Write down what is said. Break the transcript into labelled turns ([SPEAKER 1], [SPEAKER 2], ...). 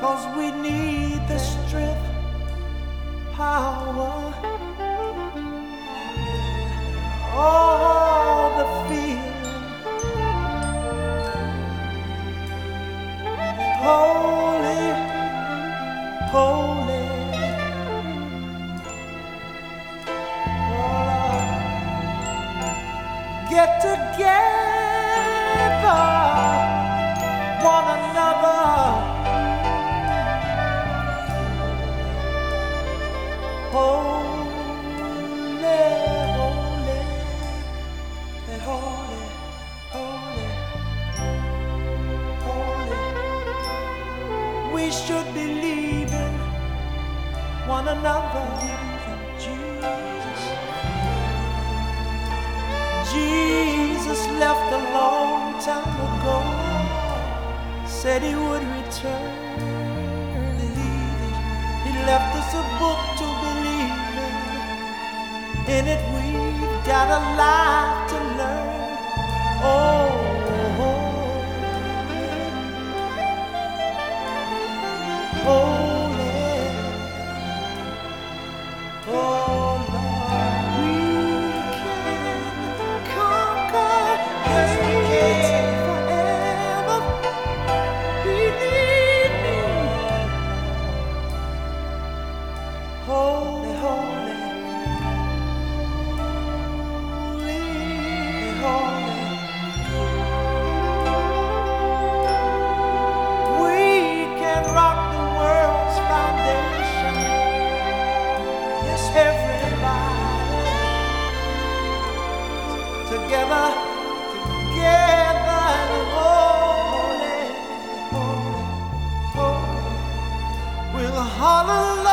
[SPEAKER 1] 'cause we need the strength, power, all the feeling, holy, holy. Get together, one another. Holy, holy, holy, holy, holy. We should believe in one another. Jesus left a long time ago, said he would return. He left us a book to believe in it we've got a lot to learn. Oh, holy, oh Lord, we can conquer, yes we can forever. Believe me. Holy, holy, holy, we can rock the world's foundation. Yes, everybody together, together, and holy, holy, holy, with a heart of love.